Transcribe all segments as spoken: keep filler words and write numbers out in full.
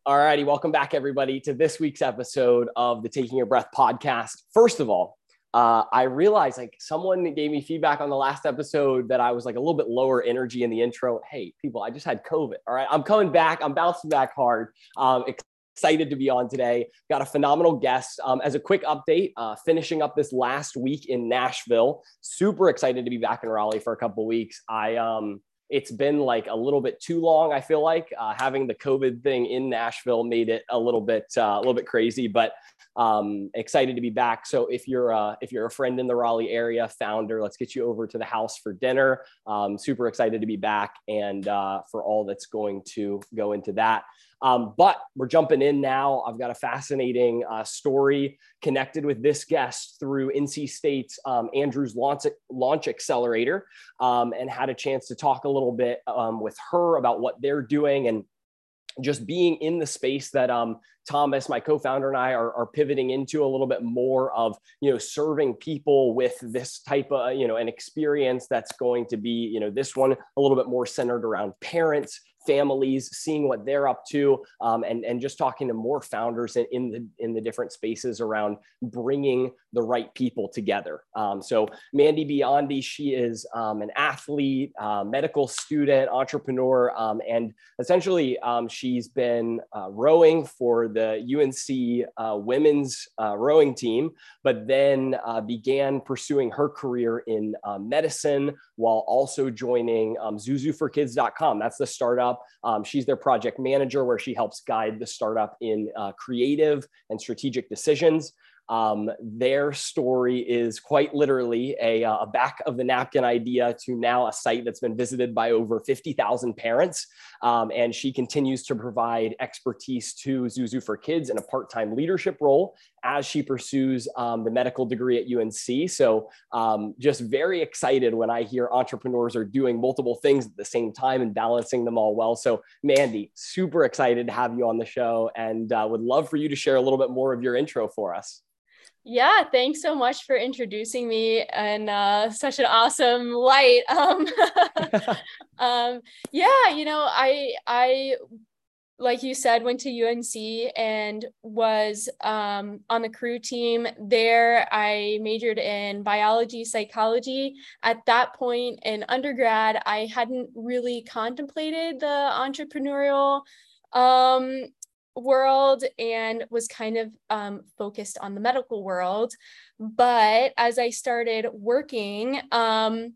All righty, welcome back, everybody, to this week's episode of the Taking Your Breath podcast. First of all, uh, I realized like someone gave me feedback on the last episode that I was like a little bit lower energy in the intro. Hey, people, I just had COVID. All right, I'm coming back. I'm bouncing back hard. Um, excited to be on today. Got a phenomenal guest. Um, as a quick update, uh, finishing up this last week in Nashville. Super excited to be back in Raleigh for a couple of weeks. I um. It's been like a little bit too long. I feel like uh, having the COVID thing in Nashville made it a little bit, uh, a little bit crazy, but um, excited to be back. So if you're, uh, if you're a friend in the Raleigh area, founder, let's get you over to the house for dinner. Um, super excited to be back and uh, for all that's going to go into that. Um, but we're jumping in now. I've got a fascinating uh, story connected with this guest through N C State's um, Andrews Launch, Launch Accelerator, um, and had a chance to talk a little bit um, with her about what they're doing and just being in the space that um, Thomas, my co-founder, and I are, are pivoting into a little bit more of, you know, serving people with this type of, you know, an experience that's going to be, you know, this one a little bit more centered around parents, families, seeing what they're up to, um, and, and just talking to more founders in, in the in the different spaces around bringing the right people together. Um, so Mandy Biondi, she is um, an athlete, uh, medical student, entrepreneur, um, and essentially um, she's been uh, rowing for the U N C uh, women's uh, rowing team, but then uh, began pursuing her career in uh, medicine while also joining um, zuzu for kids dot com. That's the startup. Um, she's their project manager, where she helps guide the startup in uh, creative and strategic decisions. Um, their story is quite literally a, uh, a back of the napkin idea to now a site that's been visited by over fifty thousand parents. Um, and she continues to provide expertise to Zuzu for Kids in a part-time leadership role as she pursues um, the medical degree at U N C. So um, just very excited when I hear entrepreneurs are doing multiple things at the same time and balancing them all well. So Mandy, super excited to have you on the show, and uh, would love for you to share a little bit more of your intro for us. Yeah, thanks so much for introducing me in uh, such an awesome light. Um, um, yeah, you know, I, I, like you said, went to U N C and was um, on the crew team there. I majored in biology, psychology. At that point in undergrad, I hadn't really contemplated the entrepreneurial um, world and was kind of um, focused on the medical world. But as I started working, um,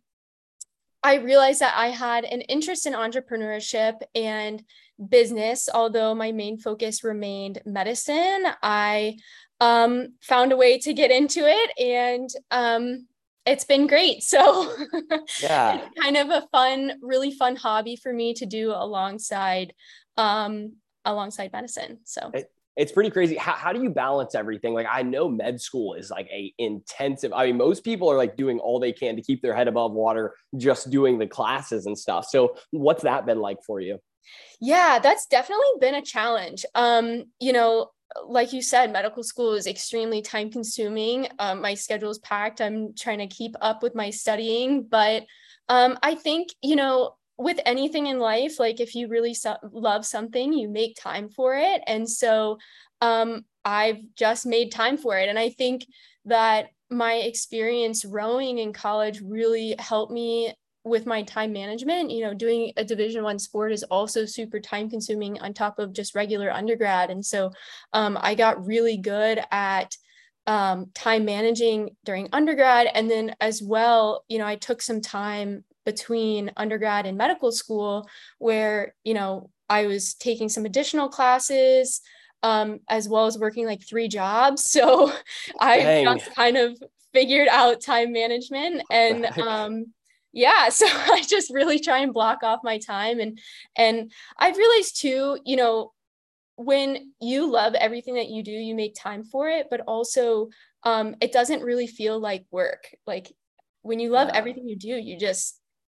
I realized that I had an interest in entrepreneurship and business. Although my main focus remained medicine, I um, found a way to get into it, and um, it's been great. So Yeah, it's kind of a fun, really fun hobby for me to do alongside um, alongside medicine. So it, it's pretty crazy. How, how do you balance everything? Like, I know med school is like a intensive, I mean, most people are like doing all they can to keep their head above water, just doing the classes and stuff. So what's that been like for you? Yeah, that's definitely been a challenge. Um, you know, like you said, medical school is extremely time consuming. Um, my schedule is packed. I'm trying to keep up with my studying, but um, I think, you know, with anything in life, like if you really so- love something, you make time for it. And so um, I've just made time for it. And I think that my experience rowing in college really helped me with my time management. You know, doing a division one sport is also super time consuming on top of just regular undergrad. And so um, I got really good at um, time managing during undergrad. And then as well, you know, I took some time between undergrad and medical school where, you know, I was taking some additional classes, um, as well as working like three jobs. So I just kind of figured out time management, and um, yeah, so I just really try and block off my time. And, and I've realized too, you know, when you love everything that you do, you make time for it, but also um, it doesn't really feel like work. Like when you love Yeah. everything you do, you just,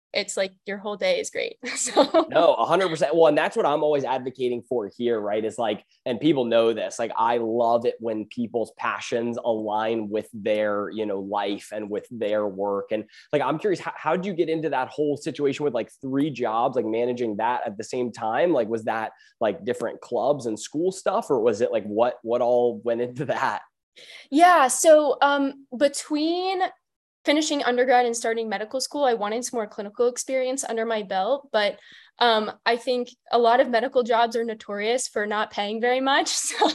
it's like your whole day is great. So no, a hundred percent. Well, and that's what I'm always advocating for here, right? Is like, and people know this, like, I love it when people's passions align with their, you know, life and with their work. And like, I'm curious, how, how did you get into that whole situation with like three jobs, like managing that at the same time? Like, was that like different clubs and school stuff, or was it like, what, what all went into that? Yeah. So um, between finishing undergrad and starting medical school, I wanted some more clinical experience under my belt. But um, I think a lot of medical jobs are notorious for not paying very much. So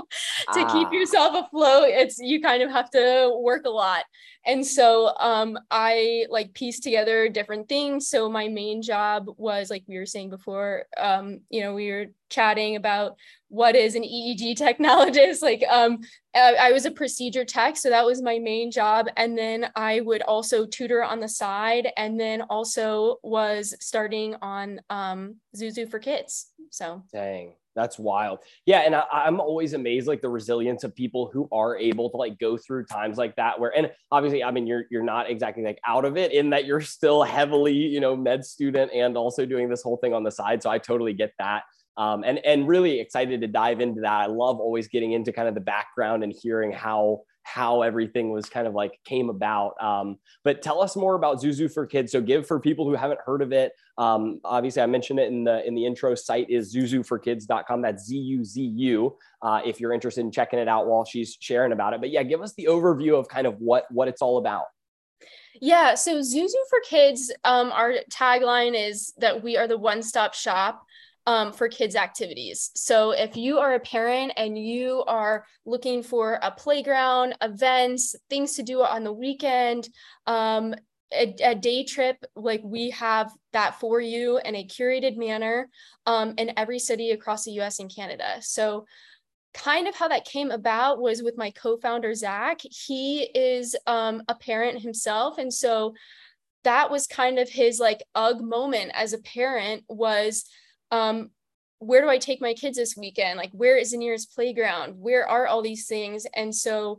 to keep Ah, yourself afloat, it's you kind of have to work a lot. And so um, I like pieced together different things. So my main job was, like we were saying before, um, you know, we were chatting about what is an E E G technologist. Like um, I was a procedure tech, so that was my main job. And then I would also tutor on the side, and then also was starting on um, Zuzu for Kids. So dang, that's wild. Yeah. And I, I'm always amazed, like the resilience of people who are able to like go through times like that where, and obviously, I mean, you're, you're not exactly like out of it in that you're still heavily, you know, med student and also doing this whole thing on the side. So I totally get that. Um, and, and really excited to dive into that. I love always getting into kind of the background and hearing how, how everything was kind of like came about. Um, but tell us more about Zuzu for Kids. So give for people who haven't heard of it. Um, obviously I mentioned it in the, in the intro. Site is zuzu for kids dot com. That's Z U Z U. Uh, if you're interested in checking it out while she's sharing about it, but yeah, give us the overview of kind of what, what it's all about. yeah, so Zuzu for Kids, um, our tagline is that we are the one-stop shop Um, for kids' activities. So if you are a parent and you are looking for a playground, events, things to do on the weekend, um, a, a day trip, like we have that for you in a curated manner um, in every city across the U S and Canada. So kind of how that came about was with my co-founder, Zach. He is um, a parent himself. And so that was kind of his like ugh moment as a parent was, um, where do I take my kids this weekend? Like, where is the nearest playground? Where are all these things? And so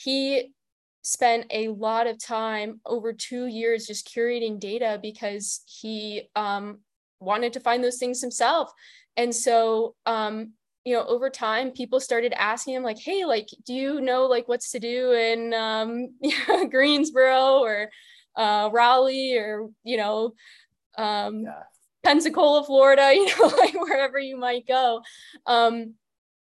he spent a lot of time over two years just curating data because he um, wanted to find those things himself. And so, um, you know, over time, people started asking him like, hey, like, do you know like what's to do in um, Greensboro or uh, Raleigh or, you know, um, Yeah. Pensacola, Florida, you know, like wherever you might go. Um,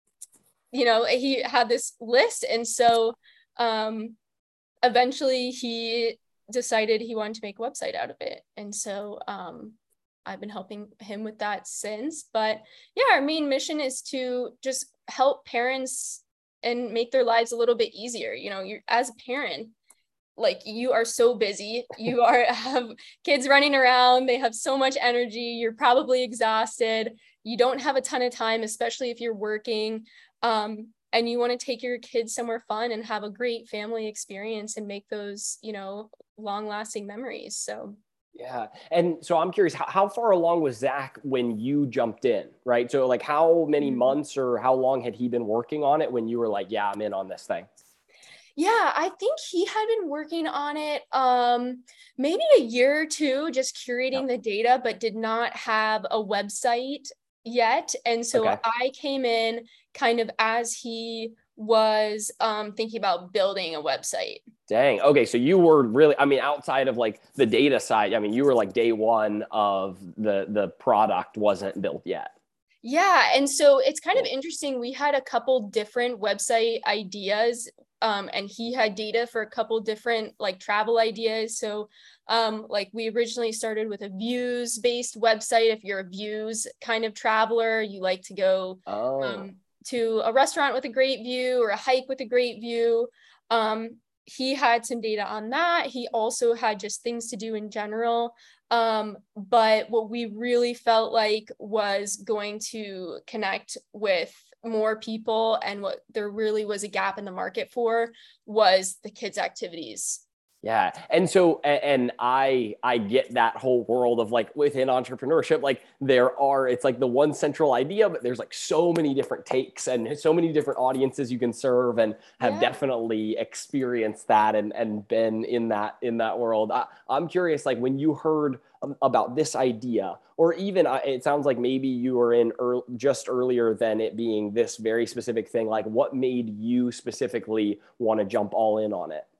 you know, he had this list. And so um, eventually he decided he wanted to make a website out of it. And so um, I've been helping him with that since. But yeah, our main mission is to just help parents and make their lives a little bit easier. You know, you're as a parent, like you are so busy, you are have kids running around, they have so much energy, you're probably exhausted, you don't have a ton of time, especially if you're working, um, and you want to take your kids somewhere fun and have a great family experience and make those, you know, long lasting memories. So Yeah. And so I'm curious, how, how far along was Zach when you jumped in, right? So like how many months or how long had he been working on it when you were like, yeah, I'm in on this thing? Yeah, I think he had been working on it um, maybe a year or two, just curating Yep. the data, but did not have a website yet. And so Okay. I came in kind of as he was um, thinking about building a website. Dang. Okay. So you were really, I mean, outside of like the data side, I mean, you were like day one of the, the product wasn't built yet. Yeah. And so it's kind of interesting. We had a couple different website ideas, um, and he had data for a couple different like travel ideas. So um, like we originally started with a views based website. If you're a views kind of traveler, you like to go Oh, um, to a restaurant with a great view or a hike with a great view. Um, he had some data on that. He also had just things to do in general. Um, but what we really felt like was going to connect with more people and what there really was a gap in the market for was the kids' activities. Yeah. And so, a- and I, I get that whole world of like within entrepreneurship, like there are, it's like the one central idea, but there's like so many different takes and so many different audiences you can serve, and have Yeah. definitely experienced that and, and been in that, in that world. I, I'm curious, like when you heard um, about this idea, or even uh, it sounds like maybe you were in early, just earlier than it being this very specific thing, like what made you specifically want to jump all in on it?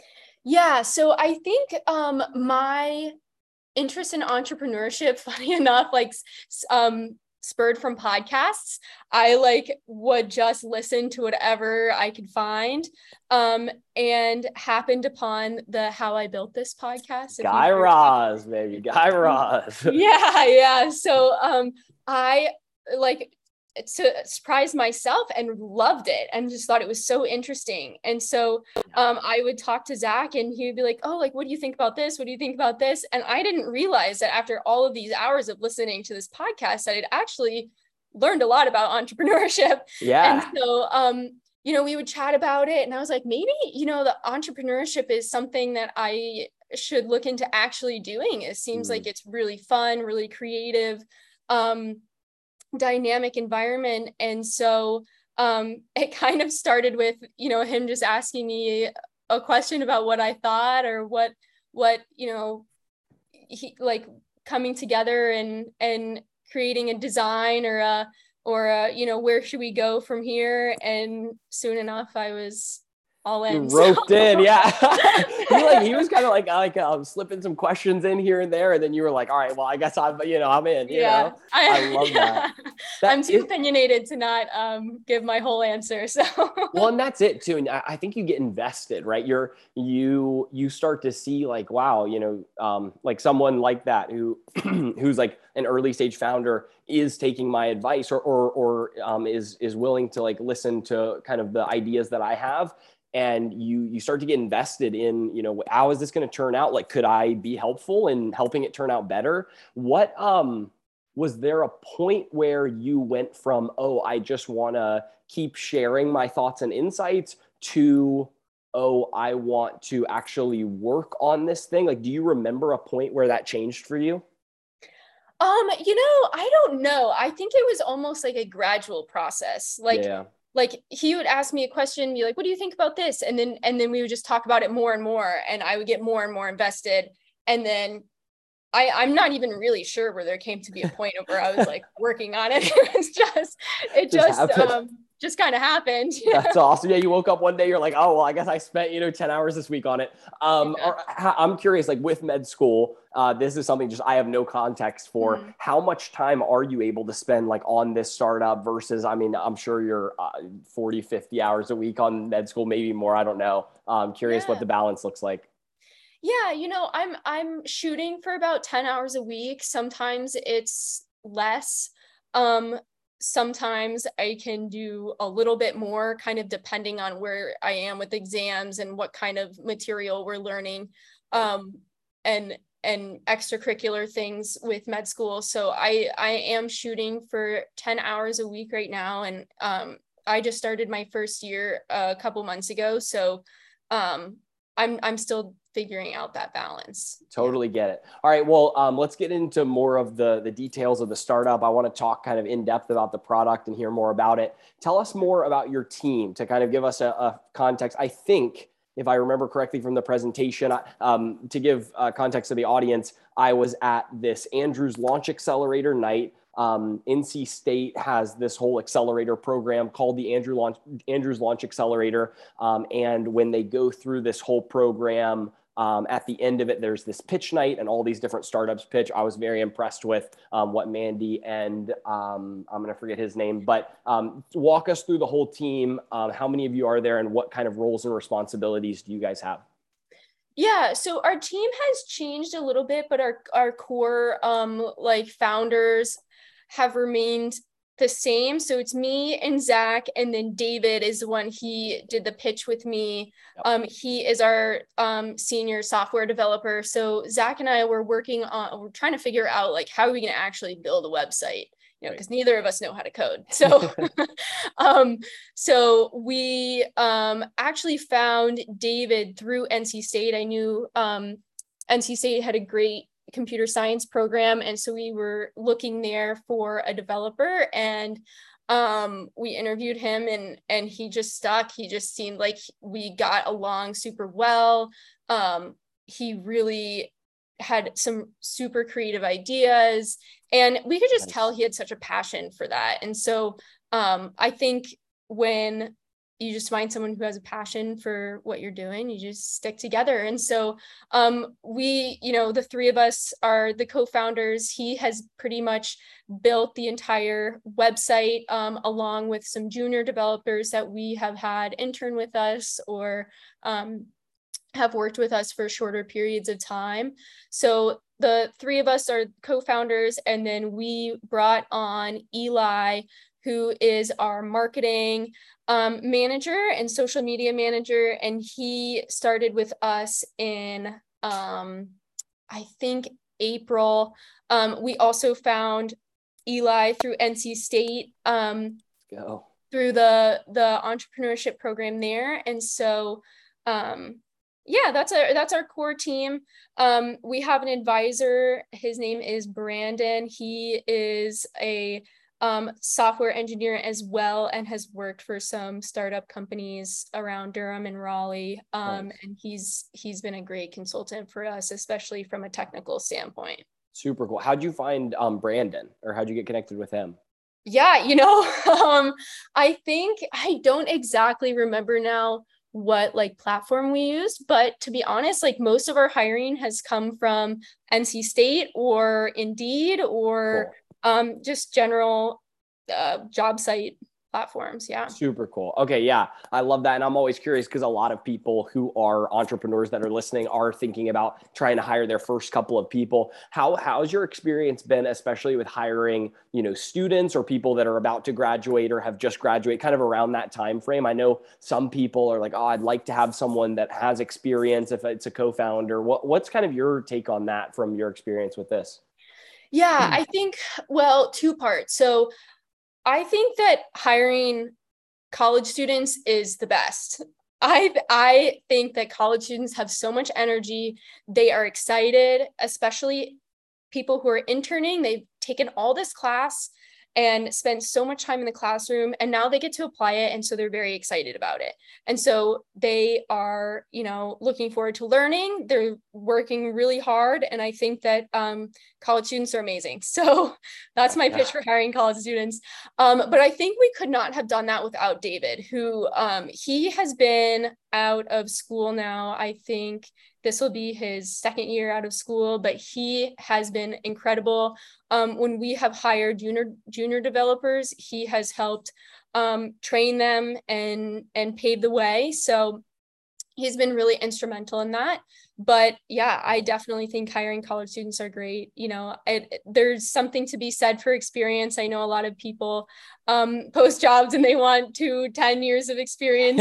Yeah, so I think um my interest in entrepreneurship, funny enough, like s- um spurred from podcasts. I like would just listen to whatever I could find. Um and happened upon the How I Built This podcast, if you've Guy heard of Raz, baby, Guy it. Raz. Yeah, yeah. So um I like to surprise myself and loved it and just thought it was so interesting. And so um I would talk to Zach and he would be like, "Oh, like what do you think about this? What do you think about this?" And I didn't realize that after all of these hours of listening to this podcast that I'd actually learned a lot about entrepreneurship. And Yeah. so um you know, we would chat about it and I was like, maybe, you know, the entrepreneurship is something that I should look into actually doing. It seems like Mm. it's really fun, really creative, um, dynamic environment. And so um, it kind of started with, you know, him just asking me a question about what I thought or what, what, you know, he like coming together and, and creating a design or a, or a, you know, where should we go from here? And soon enough, I was all You in. So roped in, yeah. He like he was kind of like like um, slipping some questions in here and there, and then you were like, "All right, well, I guess I'm you know I'm in." You yeah, know, I I, love that. yeah. That I'm too is opinionated to not um, give my whole answer. So well, and that's it too. And I, I think you get invested, right? You're you you start to see like, wow, you know, um, like someone like that who who's like an early stage founder is taking my advice, or or or um, is is willing to like listen to kind of the ideas that I have. And you you start to get invested in, you know, how is this going to turn out? Like, could I be helpful in helping it turn out better? What um was there a point where you went from, oh, I just want to keep sharing my thoughts and insights, to, oh, I want to actually work on this thing? Like, do you remember a point where that changed for you? um, you know, I don't know. I think it was almost like a gradual process. Like Yeah. like he would ask me a question, be like, "What do you think about this?" And then and then we would just talk about it more and more, and I would get more and more invested. And then I, I'm not even really sure where there came to be a point where I was like working on it. It was just, it Just just, happened. um, just kind of happened. That's awesome. Yeah, you woke up one day, you're like, oh, well, I guess I spent, you know, ten hours this week on it. Um, Yeah. or, I'm curious, like with med school, uh, this is something just I have no context for. Mhm. How much time are you able to spend like on this startup versus, I mean, I'm sure you're uh, forty, fifty hours a week on med school, maybe more. I don't know. I'm curious what Yeah. the balance looks like. Yeah. You know, I'm, I'm shooting for about ten hours a week. Sometimes it's less. Um, sometimes I can do a little bit more, kind of depending on where I am with exams and what kind of material we're learning. Um, and and extracurricular things with med school. So I I am shooting for ten hours a week right now. And um, I just started my first year a couple months ago. So um, I'm I'm still figuring out that balance. Yeah. Totally get it. All right. Well, um, let's get into more of the, the details of the startup. I want to talk kind of in depth about the product and hear more about it. Tell us more about your team to kind of give us a, a context. I think, if I remember correctly from the presentation, um, to give uh, context to the audience, I was at this Andrews Launch Accelerator night. Um, N C State has this whole accelerator program called the Andrew Launch, Andrews Launch Accelerator. Um, and when they go through this whole program, Um, at the end of it, there's this pitch night and all these different startups pitch. I was very impressed with um, what Mandy and um, I'm going to forget his name, but um, walk us through the whole team. Um, how many of you are there and what kind of roles and responsibilities do you guys have? Yeah, so our team has changed a little bit, but our our core um like founders have remained the same. So it's me and Zach, and then David is the one, he did the pitch with me. Yep. Um, he is our um senior software developer. So Zach and I were working on, we're trying to figure out like how are we going to actually build a website. you know, Right. because neither of us know how to code. So, um, so we um, actually found David through N C State. I knew um, N C State had a great computer science program. And so we were looking there for a developer, and um, we interviewed him, and, and he just stuck. He just seemed like we got along super well. Um, he really had some super creative ideas, and we could just Nice. tell he had such a passion for that. And so um, I think when you just find someone who has a passion for what you're doing, you just stick together. And so um, we, you know, the three of us are the co-founders. He has pretty much built the entire website um, along with some junior developers that we have had intern with us or um, have worked with us for shorter periods of time. So the three of us are co-founders, and then we brought on Eli, who is our marketing um, manager and social media manager. And he started with us in, um, I think, April. Um, we also found Eli through N C State, um, Go. through the, the entrepreneurship program there. And so, um, yeah, that's our, that's our core team. Um, we have an advisor. His name is Brandon. He is a um, software engineer as well, and has worked for some startup companies around Durham and Raleigh. Um, Nice. and he's, he's been a great consultant for us, especially from a technical standpoint. Super cool. How'd you find um, Brandon, or how'd you get connected with him? Yeah, you know, um, I think I don't exactly remember now what like platform we used, but to be honest, like most of our hiring has come from N C State or Indeed or Cool. um, just general uh, job site platforms. Yeah. Super cool. Okay. Yeah. I love that. And I'm always curious because a lot of people who are entrepreneurs that are listening are thinking about trying to hire their first couple of people. How, how's your experience been, especially with hiring, you know, students or people that are about to graduate or have just graduated kind of around that time frame? I know some people are like, oh, I'd like to have someone that has experience if it's a co-founder. What, what's kind of your take on that from your experience with this? Yeah, I think, well, two parts. So I think that hiring college students is the best. I I think that college students have so much energy. They are excited, especially people who are interning. They've taken all this class and spent so much time in the classroom, and now they get to apply it, and so they're very excited about it. And so they are, you know, looking forward to learning. They're working really hard, and I think that um, college students are amazing. So that's my pitch for hiring college students. Um, but I think we could not have done that without David, who um, he has been out of school now. I think this will be his second year out of school, but he has been incredible. Um, when we have hired junior junior developers, he has helped um, train them and and pave the way. So he's been really instrumental in that. But yeah, I definitely think hiring college students are great. You know, it, there's something to be said for experience. I know a lot of people um, post jobs and they want two, ten years of experience.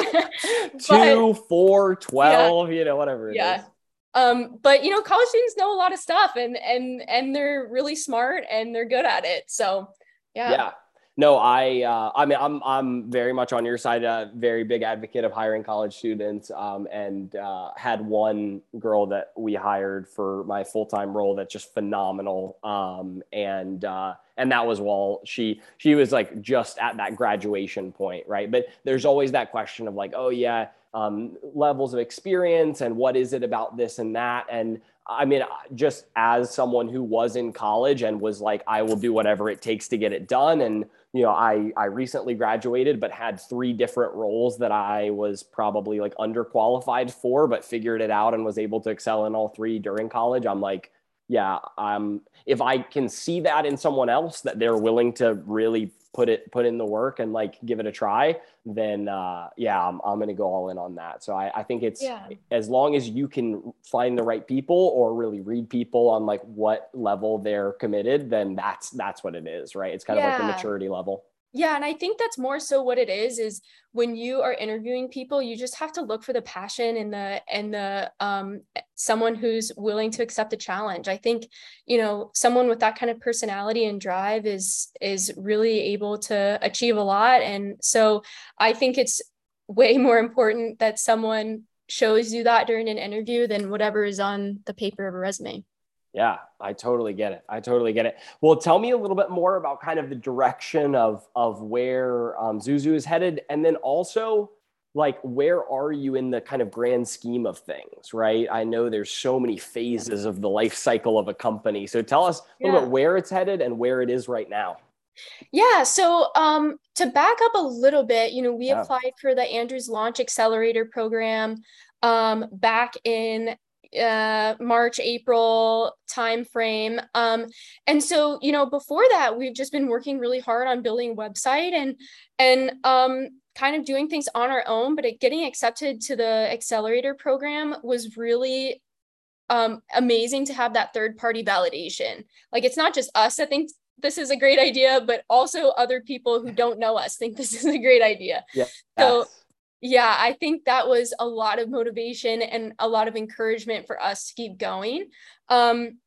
Two, but, four, twelve, yeah, you know, whatever it yeah. is. Um, but you know, college students know a lot of stuff, and and and they're really smart and they're good at it. So yeah. Yeah. No, I, uh, I mean, I'm, I'm very much on your side, a very big advocate of hiring college students, um, and, uh, had one girl that we hired for my full-time role that's just phenomenal. Um, and, uh, and that was while she, she was like just at that graduation point. Right. But there's always that question of like, oh yeah, um, levels of experience and what is it about this and that. And I mean, just as someone who was in college and was like, I will do whatever it takes to get it done. And, you know, I, I recently graduated, but had three different roles that I was probably like underqualified for, but figured it out and was able to excel in all three during college. I'm like, yeah, um, if I can see that in someone else, that they're willing to really put it, put in the work and like give it a try, then uh, yeah, I'm, I'm going to go all in on that. So I, I think it's, Yeah. as long as you can find the right people or really read people on like what level they're committed, then that's, that's what it is, right? It's kind of like the Yeah. maturity level. Yeah, and I think that's more so what it is, is when you are interviewing people, you just have to look for the passion and the and the um someone who's willing to accept the challenge. I think, you know, someone with that kind of personality and drive is is really able to achieve a lot. And so I think it's way more important that someone shows you that during an interview than whatever is on the paper of a resume. Yeah, I totally get it. I totally get it. Well, tell me a little bit more about kind of the direction of of where um, Zuzu is headed, and then also like where are you in the kind of grand scheme of things, right? I know there's so many phases of the life cycle of a company. So tell us a little Yeah. bit where it's headed and where it is right now. Yeah. So um, to back up a little bit, you know, we Yeah. applied for the Andrews Launch Accelerator program um, back in uh March, April timeframe. Um, and so, you know, before that, we've just been working really hard on building a website and and um kind of doing things on our own, but it, getting accepted to the accelerator program was really um amazing to have that third party validation. Like it's not just us that think this is a great idea, but also other people who don't know us think this is a great idea. Yeah. So Yes. yeah, I think that was a lot of motivation and a lot of encouragement for us to keep going. Um,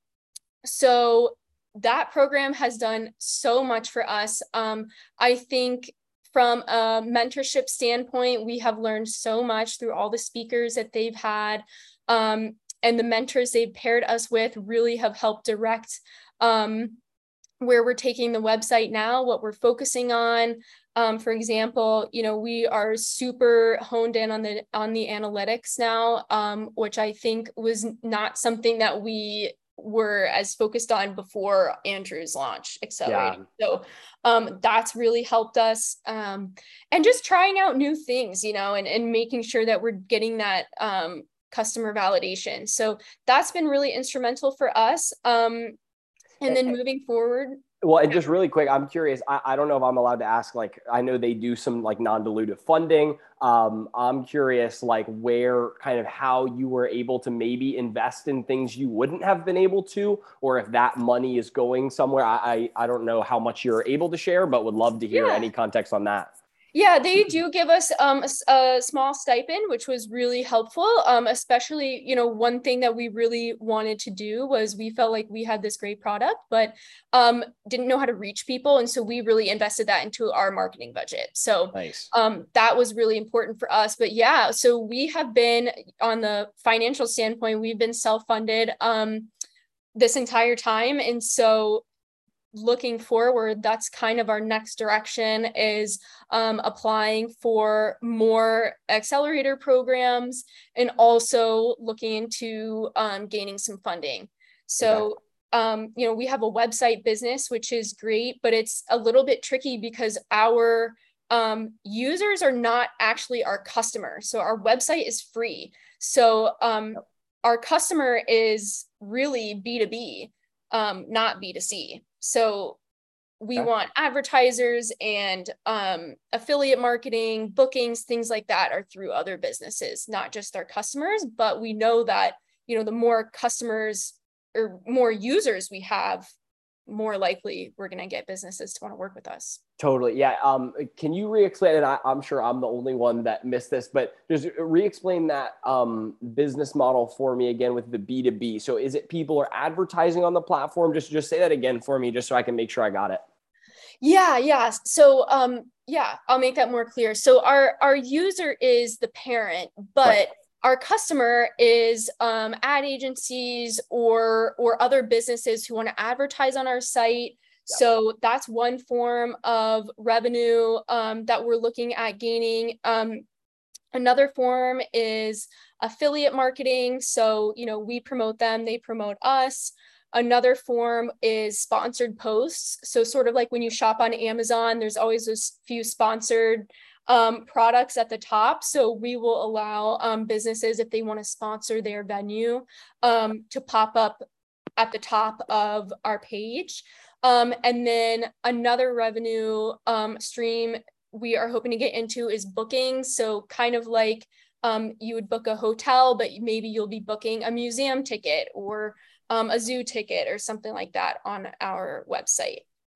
so that program has done so much for us. Um, I think from a mentorship standpoint, we have learned so much through all the speakers that they've had. Um, and the mentors they've paired us with really have helped direct um, where we're taking the website now, what we're focusing on. Um, for example, you know, we are super honed in on the on the analytics now, um, which I think was not something that we were as focused on before Andrew's launch accelerating. Yeah. So um, that's really helped us. Um, and just trying out new things, you know, and, and making sure that we're getting that um, customer validation. So that's been really instrumental for us. Um, and then moving forward. Well, and just really quick, I'm curious. I, I don't know if I'm allowed to ask, like, I know they do some like non-dilutive funding. Um, I'm curious, like, where kind of how you were able to maybe invest in things you wouldn't have been able to, or if that money is going somewhere. I, I, I don't know how much you're able to share, but would love to hear Yeah. any context on that. Yeah, they do give us um, a, a small stipend, which was really helpful. Um, especially, you know, one thing that we really wanted to do was we felt like we had this great product, but um, didn't know how to reach people. And so we really invested that into our marketing budget. So Nice. um, that was really important for us. But yeah, so we have been on the financial standpoint, we've been self-funded um, this entire time. And so looking forward, that's kind of our next direction is um, applying for more accelerator programs and also looking into um, gaining some funding. So, okay. um, you know, we have a website business, which is great, but it's a little bit tricky because our um, users are not actually our customer. So our website is free. So um, yep. Our customer is really B two B, um, not B two C. So we okay. want advertisers and um, affiliate marketing, bookings, things like that are through other businesses, not just our customers. But we know that, you know, the more customers or more users we have, more likely we're going to get businesses to want to work with us. Totally. Yeah. Um, can you re-explain it? I, I'm sure I'm the only one that missed this, but just re-explain that um, business model for me again with the B two B. So is it people are advertising on the platform? Just, just say that again for me, just so I can make sure I got it. Yeah. Yeah. So um, yeah, I'll make that more clear. So our, our user is the parent, but right. Our customer is um, ad agencies or or other businesses who want to advertise on our site. Yep. So that's one form of revenue um, that we're looking at gaining. Um, another form is affiliate marketing. So, you know, we promote them, they promote us. Another form is sponsored posts. So sort of like when you shop on Amazon, there's always those few sponsored Um, products at the top. So we will allow um, businesses, if they want to sponsor their venue, um, to pop up at the top of our page. Um, and then another revenue um, stream we are hoping to get into is booking. So kind of like um, you would book a hotel, but maybe you'll be booking a museum ticket or um, a zoo ticket or something like that on our website.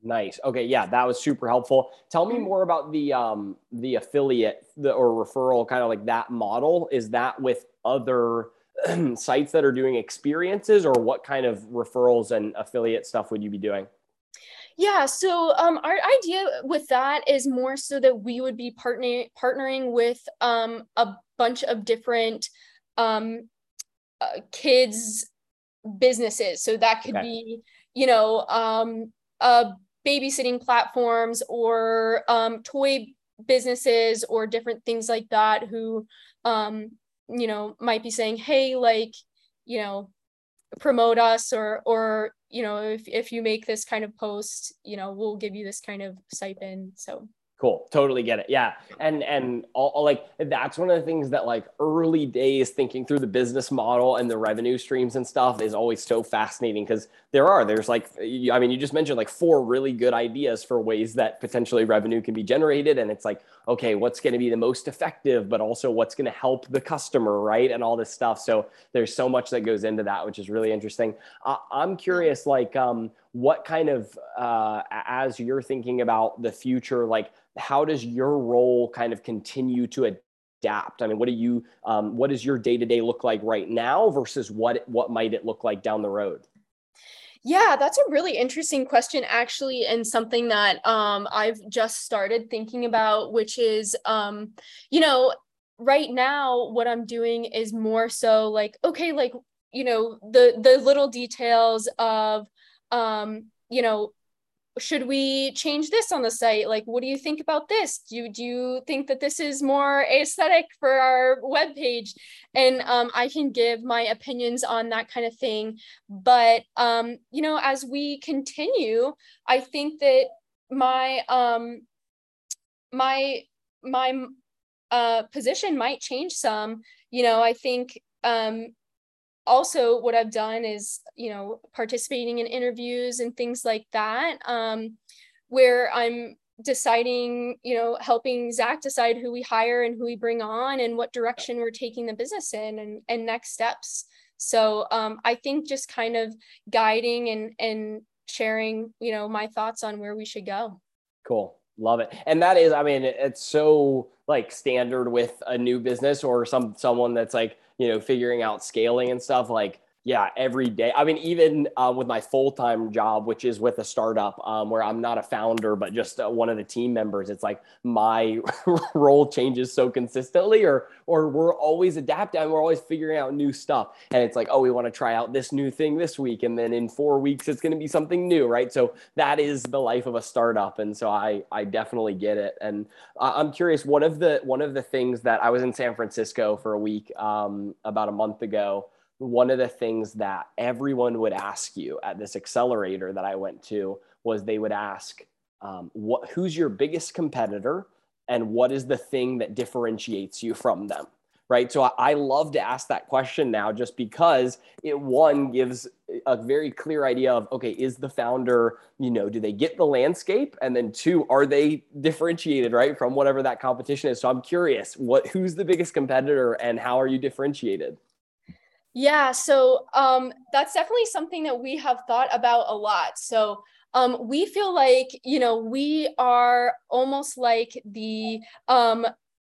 Nice. Okay. Yeah, that was super helpful. Tell me more about the um the affiliate the, or referral kind of like that model. Is that with other sites that are doing experiences, or what kind of referrals and affiliate stuff would you be doing? Yeah, so um, our idea with that is more so that we would be partnering partnering with um, a bunch of different um, uh, kids businesses. So that could Okay. be, you know, um, uh, babysitting platforms or um, toy businesses or different things like that who, um, you know, might be saying, hey, like, you know, promote us or or you know if if you make this kind of post, you know we'll give you this kind of stipend. So Cool. Totally get it. Yeah. And, and all, all, like, that's one of the things that like early days thinking through the business model and the revenue streams and stuff is always so fascinating because there are, there's like, I mean, you just mentioned like four really good ideas for ways that potentially revenue can be generated. And it's like, okay, what's going to be the most effective, but also what's going to help the customer, right? And all this stuff. So there's so much that goes into that, which is really interesting. Uh, I'm curious, like, um, what kind of, uh, as you're thinking about the future, like, how does your role kind of continue to adapt? I mean, what do you, um, what does your day-to-day look like right now versus what, what might it look like down the road? yeah, that's a really interesting question actually, and something that um, I've just started thinking about, which is um, you know right now what I'm doing is more so like, okay, like, you know the the little details of um, you know should we change this on the site? Like, what do you think about this? Do you, do you think that this is more aesthetic for our webpage? And um, I can give my opinions on that kind of thing. But, um, you know, as we continue, I think that my, um, my, my uh, position might change some. You know, I think um, also what I've done is, you know, participating in interviews and things like that, um, where I'm deciding, you know, helping Zach decide who we hire and who we bring on and what direction we're taking the business in, and, and next steps. So um, I think just kind of guiding and, and sharing, you know, my thoughts on where we should go. Cool. Love it. And that is, I mean, it's so like standard with a new business or some, someone that's like, you know, figuring out scaling and stuff like, yeah, every day. I mean, even uh, with my full-time job, which is with a startup um, where I'm not a founder, but just uh, one of the team members, it's like my role changes so consistently, or or we're always adapting and we're always figuring out new stuff. And it's like, oh, we want to try out this new thing this week. And then in four weeks, it's going to be something new, right? So that is the life of a startup. And so I, I definitely get it. And uh, I'm curious, one of the, one of the things that I was in San Francisco for a week um, about a month ago, one of the things that everyone would ask you at this accelerator that I went to was they would ask, um, what, who's your biggest competitor and what is the thing that differentiates you from them? Right. So I, I love to ask that question now just because it, one, gives a very clear idea of, okay, is the founder, you know, do they get the landscape? And then two, are they differentiated, right, from whatever that competition is? So I'm curious, what, who's the biggest competitor and how are you differentiated? Yeah, so um, that's definitely something that we have thought about a lot. So um, we feel like, you know, we are almost like the um,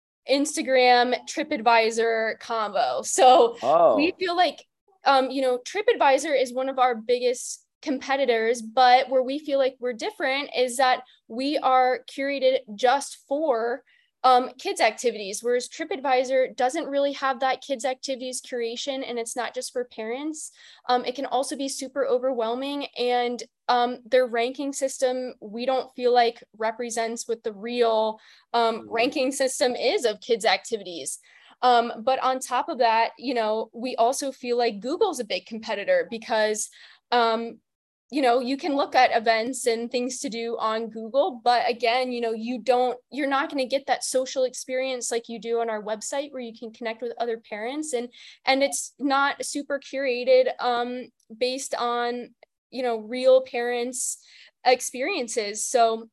Instagram TripAdvisor combo. So we Oh, feel like, um, you know, TripAdvisor is one of our biggest competitors, but where we feel like we're different is that we are curated just for um, kids activities, whereas TripAdvisor doesn't really have that kids activities curation, and it's not just for parents. Um, it can also be super overwhelming, and um, their ranking system, we don't feel like represents what the real um, ranking system is of kids activities. Um, but on top of that, you know, we also feel like Google's a big competitor because um, you know, you can look at events and things to do on Google, but again, you know, you don't, you're not going to get that social experience like you do on our website where you can connect with other parents, and, and it's not super curated um, based on, you know, real parents' experiences. So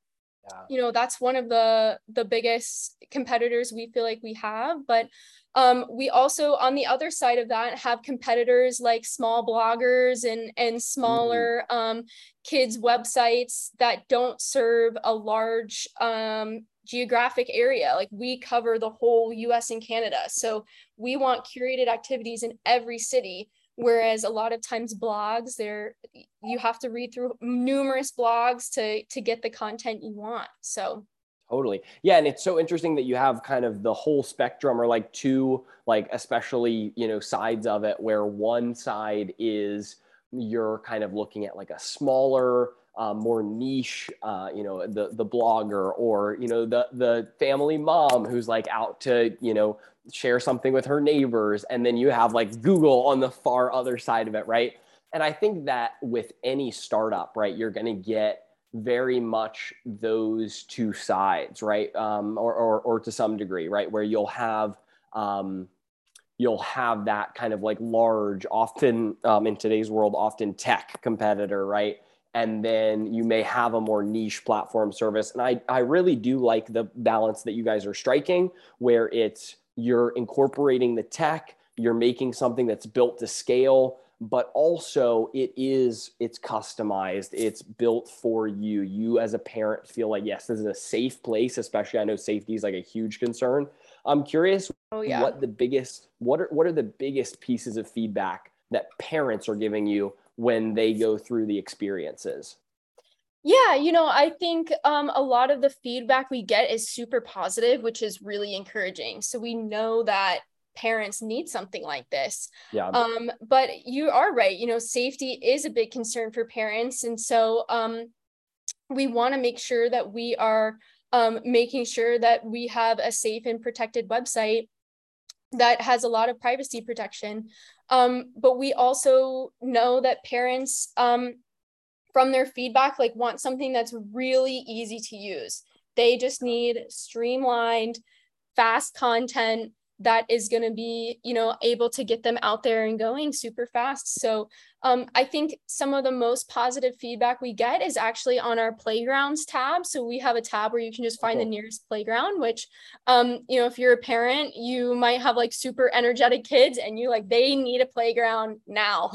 Yeah. You know, that's one of the the biggest competitors we feel like we have. But um, we also, on the other side of that, have competitors like small bloggers and and smaller mm-hmm. um, kids websites that don't serve a large um, geographic area. Like we cover the whole U S and Canada, so we want curated activities in every city. Whereas a lot of times blogs, there you have to read through numerous blogs to to get the content you want. So totally. Yeah. And it's so interesting that you have kind of the whole spectrum, or like two, like especially, you know, sides of it, where one side is you're kind of looking at like a smaller, uh, more niche, uh, you know, the the blogger, or, you know, the the family mom who's like out to, you know, share something with her neighbors. And then you have like Google on the far other side of it, right? And I think that with any startup, right, you're going to get very much those two sides, right? Um, or, or, or to some degree, right? Where you'll have, um, you'll have that kind of like large, often um, in today's world, often tech competitor, right? And then you may have a more niche platform service. And I, I really do like the balance that you guys are striking, where it's, you're incorporating the tech, you're making something that's built to scale, but also it is, it's customized, it's built for you. You as a parent feel like, yes, this is a safe place, especially I know safety is like a huge concern. I'm curious oh, yeah. what the biggest, what are, what are the biggest pieces of feedback that parents are giving you when they go through the experiences? Yeah, you know, I think um, a lot of the feedback we get is super positive, which is really encouraging. So we know that parents need something like this. Yeah. Um, but you are right. You know, safety is a big concern for parents. And so um, we want to make sure that we are um, making sure that we have a safe and protected website that has a lot of privacy protection. Um, but we also know that parents, um, from their feedback, like want something that's really easy to use. They just need streamlined, fast content that is going to be, you know, able to get them out there and going super fast. So um, I think some of the most positive feedback we get is actually on our playgrounds tab. So we have a tab where you can just find cool. the nearest playground, which, um, you know, if you're a parent, you might have like super energetic kids and you like, they need a playground now.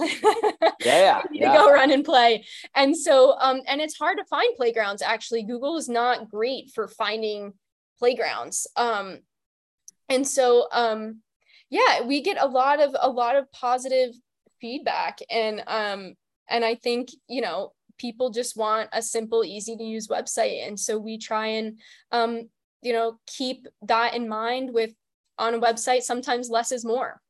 Yeah. They need yeah. to go run and play. And so, um, and it's hard to find playgrounds. Actually, Google is not great for finding playgrounds. Um, And so, um, yeah, we get a lot of, a lot of positive feedback. And, um, and I think, you know, people just want a simple, easy to use website. And so we try and, um, you know, keep that in mind with on a website, sometimes less is more.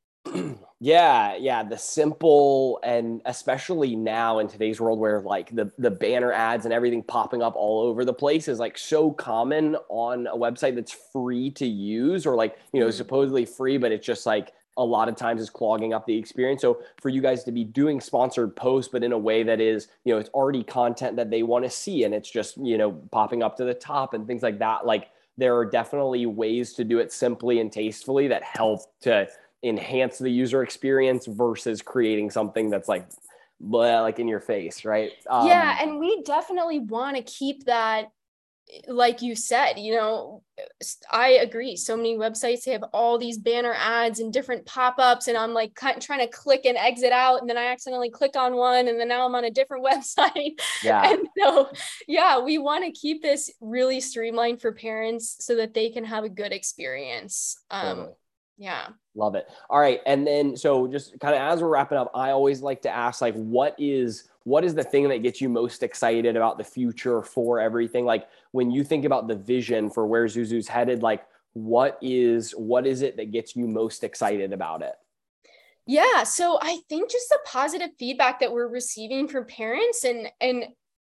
Yeah, yeah, the simple, and especially now in today's world where like the the banner ads and everything popping up all over the place is like so common on a website that's free to use, or like, you know, mm-hmm. supposedly free, but it's just like a lot of times is clogging up the experience. So for you guys to be doing sponsored posts, but in a way that is, you know, it's already content that they want to see, and it's just, you know, popping up to the top and things like that. Like there are definitely ways to do it simply and tastefully that help to enhance the user experience versus creating something that's like, blah, like in your face, right? Um, yeah, and we definitely want to keep that, like you said, you know, I agree. So many websites, they have all these banner ads and different pop-ups, and I'm like trying to click and exit out, and then I accidentally click on one, and then now I'm on a different website. Yeah. And so, yeah, we want to keep this really streamlined for parents so that they can have a good experience. Um, totally. Yeah. Love it. All right. And then, so just kind of as we're wrapping up, I always like to ask, like, what is, what is the thing that gets you most excited about the future for everything? Like when you think about the vision for where Zuzu's headed, like what is, what is it that gets you most excited about it? Yeah. So I think just the positive feedback that we're receiving from parents, and, and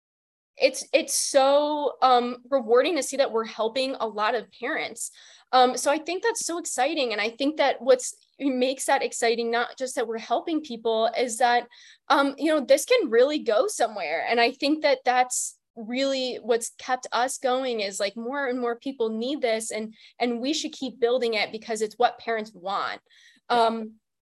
it's, it's so um, rewarding to see that we're helping a lot of parents. Um, so I think that's so exciting. And I think that what's makes that exciting, not just that we're helping people, is that, um, you know, this can really go somewhere. And I think that that's really what's kept us going, is like more and more people need this, and, and we should keep building it because it's what parents want. Um,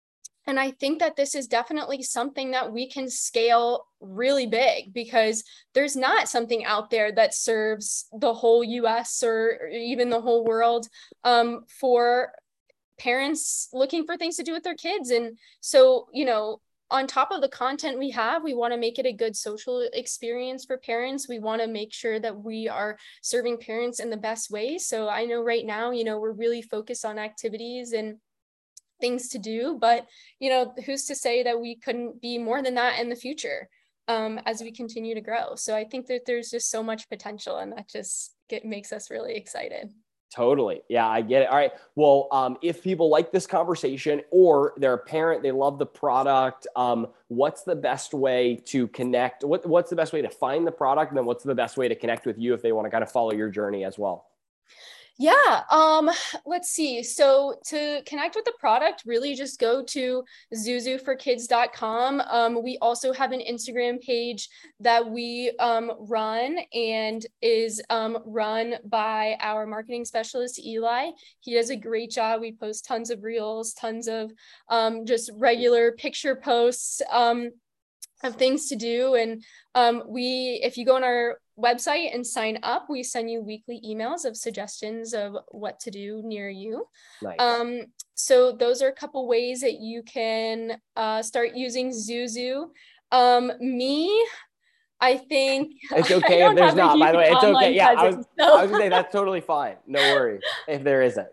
And I think that this is definitely something that we can scale really big, because there's not something out there that serves the whole U S or even the whole world um, for parents looking for things to do with their kids. And so, you know, on top of the content we have, we want to make it a good social experience for parents. We want to make sure that we are serving parents in the best way. So I know right now, you know, we're really focused on activities and things to do, but you know, who's to say that we couldn't be more than that in the future um, as we continue to grow. So I think that there's just so much potential, and that just get, makes us really excited. Totally. Yeah, I get it. All right. Well, um, if people like this conversation or they're a parent, they love the product, um, what's the best way to connect? What, what's the best way to find the product? And then what's the best way to connect with you if they want to kind of follow your journey as well? Yeah, um, let's see. So to connect with the product, really just go to zuzu for kids dot com. Um, we also have an Instagram page that we um, run, and is um, run by our marketing specialist, Eli. He does a great job. We post tons of reels, tons of um, just regular picture posts um, of things to do. And um, we, if you go on our website and sign up, we send you weekly emails of suggestions of what to do near you. Nice. Um, so those are a couple ways that you can uh, start using Zuzu. Um, me, I think it's okay if there's not, by the way, it's okay. Yeah, I was, presence, so. I was gonna say that's totally fine. No worries if there isn't.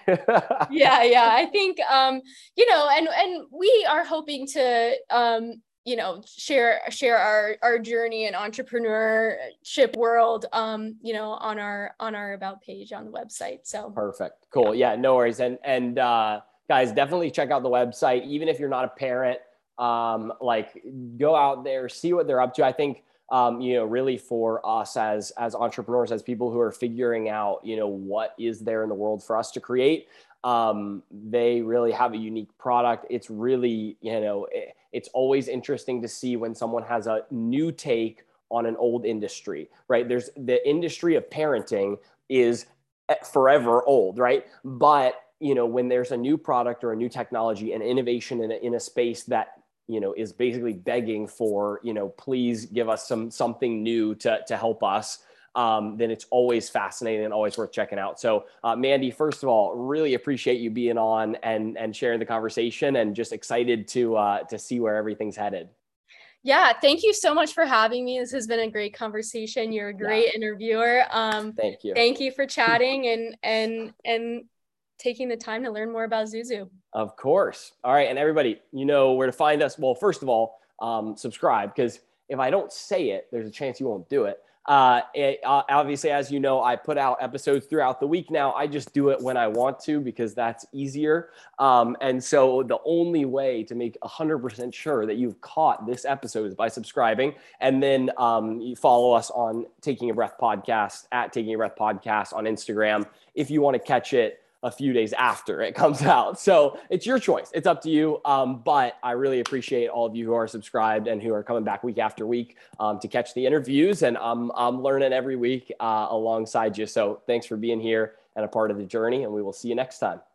yeah, yeah. I think um, you know, and and we are hoping to um you know, share share our our journey in entrepreneurship world, um, you know, on our on our about page on the website. So perfect, cool, yeah, no worries. And and uh, guys, definitely check out the website. Even if you're not a parent, um, like go out there, see what they're up to. I think um, you know, really for us as as entrepreneurs, as people who are figuring out, you know, what is there in the world for us to create. Um, they really have a unique product. It's really, you know, it, it's always interesting to see when someone has a new take on an old industry, right? There's the industry of parenting is forever old, right? But, you know, when there's a new product or a new technology and innovation in a, in a space that, you know, is basically begging for, you know, please give us some, something new to, to help us. Um, then it's always fascinating and always worth checking out. So uh, Mandy, first of all, really appreciate you being on and, and sharing the conversation, and just excited to, uh, to see where everything's headed. Yeah, thank you so much for having me. This has been a great conversation. You're a great yeah. interviewer. Um, thank you. Thank you for chatting and, and, and taking the time to learn more about Zuzu. Of course. All right. And everybody, you know where to find us. Well, first of all, um, subscribe, because if I don't say it, there's a chance you won't do it. Uh, it, uh, obviously, as you know, I put out episodes throughout the week now. I just do it when I want to, because that's easier. Um, and so the only way to make one hundred percent sure that you've caught this episode is by subscribing. And then um, you follow us on Taking a Breath Podcast, at Taking a Breath Podcast on Instagram, if you want to catch it a few days after it comes out. So it's your choice. It's up to you. Um, but I really appreciate all of you who are subscribed and who are coming back week after week um, to catch the interviews. And I'm, I'm learning every week uh, alongside you. So thanks for being here and a part of the journey, and we will see you next time.